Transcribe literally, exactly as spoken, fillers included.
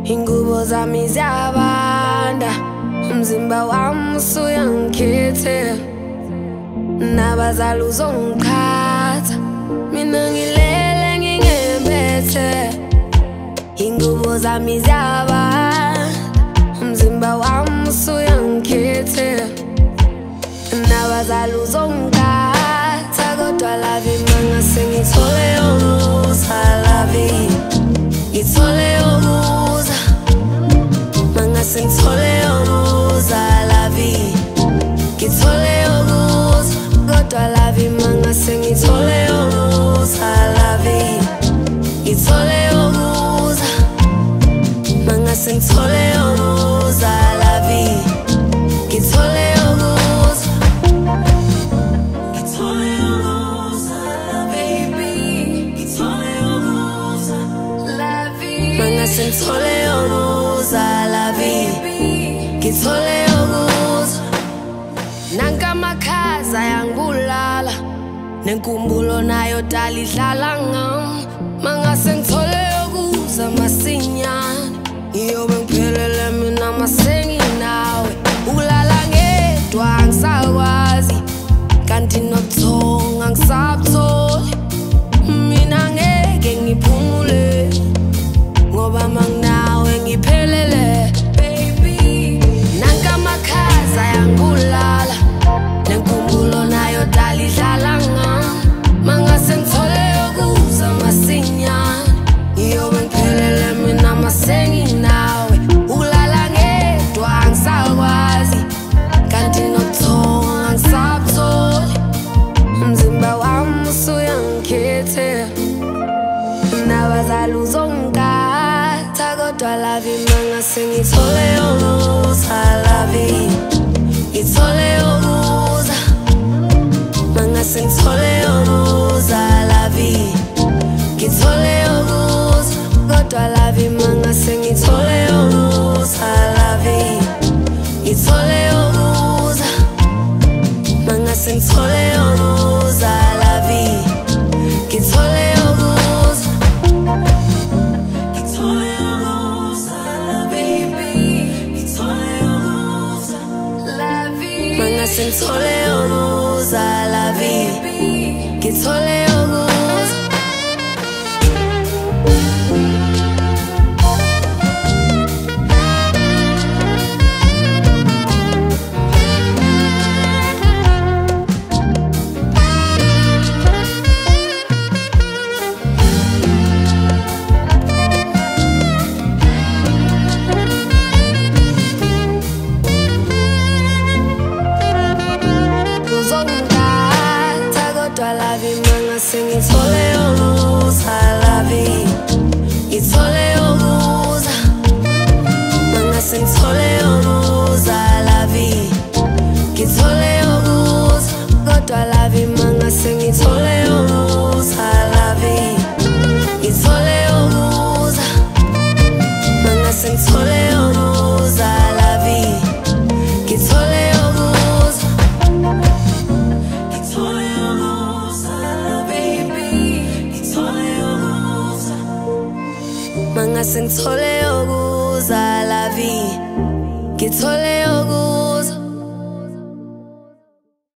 Ingubo zami ziyabanda, umzimba wami usuyangikhethela, nabazali uzongikhatha, mina ngilele ngingembethe. Ingubo zami ziyabanda, umzimba wami usuyangikhethela, nabazali uzongikhatha, kodwa lavi mangase ngithole umusa, lavi ngithole umusa, mangase ngithole umusa, lavi ngithole umusa, kodwa lavi mangase ngithole umusa, lavi ngithole umusa, mangase ngithole umusa, lavi ngithole umusa, ngithole umusa, baby, ngithole umusa, lavi mangase ngithole umusa, lavi ngithole umusa. Nanka makhaza yangulala, nenkumbulo nayo dala idlala ngami, mangase ngithole ukuza masinyane, ngiyobe ngiphelele mina masenginawe. Ukulala ngedwa angisakwazi, kanti nobuthongo angisabutholi, mina ngeke ngiphumule, ngoba manginawe ngiphelele, baby. Nanka makhaza yangulala, nenkumbulo nayo dala idlala ngami, mangase ngithole ukuza masinyane, ngiyobe ngiphelele mina masenginawe. Ukulala ngedwa angisakwazi, kanti nobuthongo angisabutholi, umzimba wami usuyangikhethela, nabazali uzongikhatha, kodwa lavi mangase ngithole umusa, lavi ngithole umusa, mangase ngithole umusa, lavi ngithole umusa, kodwa lavi mangase ngithole umusa, lavi ngithole umusa, mangase ngithole umusa, lavi ngithole umusa, ngithole umusa, baby, ngithole umusa, lavi mangase ngithole umusa, lavi ngithole umusa. Lavi mangase ngithole umusa, lavi ngithole umusa, mangase ngithole umusa, lavi ngithole umusa, kodwa lavi mangase ngithole umusa, lavi ngithole umusa, mangase ngithole umusa, lavi ngithole umusa, ngithole umusa, mangase ngithole ukuza, lavi ngithole ukuza.